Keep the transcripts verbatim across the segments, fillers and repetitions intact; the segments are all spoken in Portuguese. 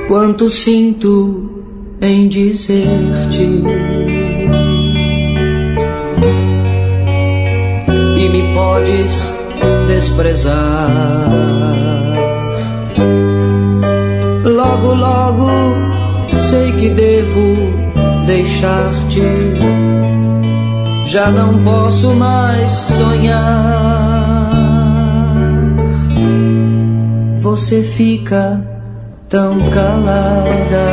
quanto sinto em dizer-te. E me podes desprezar. Logo, logo sei que devo deixar-te. Já não posso mais sonhar. Você fica tão calada.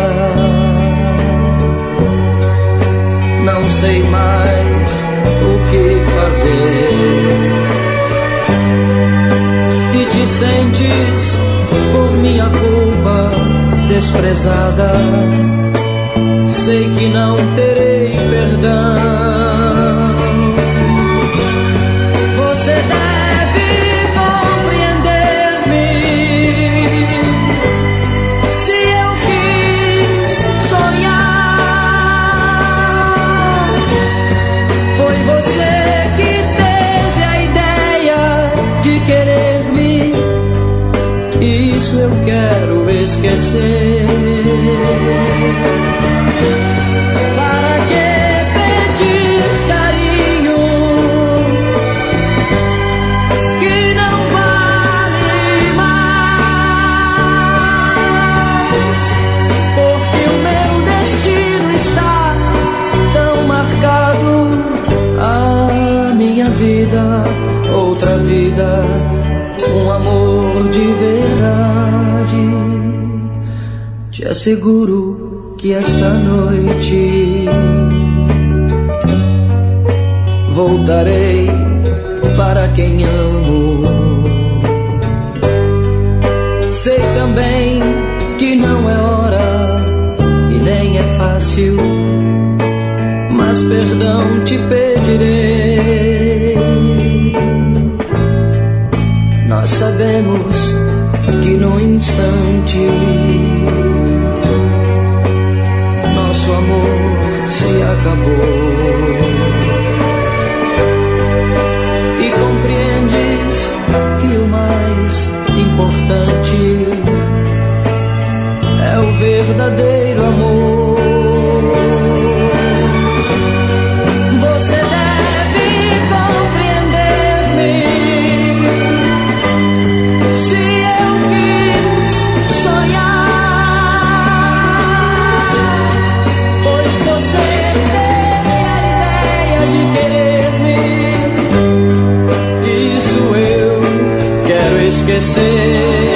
Não sei mais o que fazer. E te sentes por minha culpa desprezada. Sei que não terei perdão. Você deve compreender-me. Se eu quis sonhar, foi você que teve a ideia de querer-me. Isso eu quero esquecer. Para que pedir carinho que não vale mais? Porque o meu destino está tão marcado. A minha vida, outra vida, um amor de verdade. Te asseguro que esta noite voltarei para quem amo. Sei também que não é hora e nem é fácil, mas perdão te pedirei. Nós sabemos que no instante nosso amor se acabou. E compreendes que o mais importante é o verdadeiro amor. Você deve compreender-me. Se eu quis sonhar, pois você teve a ideia de querer-me. Isso eu quero esquecer.